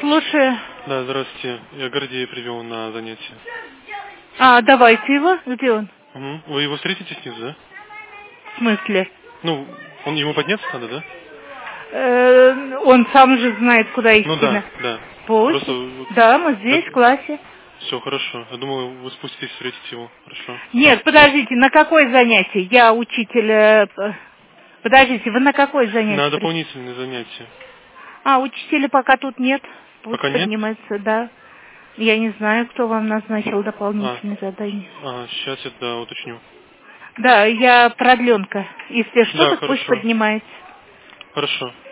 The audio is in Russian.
Слушаю. Да, здравствуйте. Я Гордея привел на занятие. Давайте его. Где он? Угу. Вы его встретите снизу, да? В смысле? Ну, ему подняться надо, да? Он сам же знает, куда идти. Ну да, да. Пусть. Просто... Да, мы здесь, в классе. Все, хорошо. Я думал, вы спуститесь, встретите его. Хорошо. Нет, подождите, на какое занятие? Я учитель... Подождите, вы на какое занятие? На дополнительные занятия. Учителя пока тут нет. Пусть Пока нет? поднимается, да. Я не знаю, кто вам назначил дополнительные задания. Сейчас я, да, уточню. Да, я продленка. Если что, Да, так пусть хорошо. поднимается. Хорошо.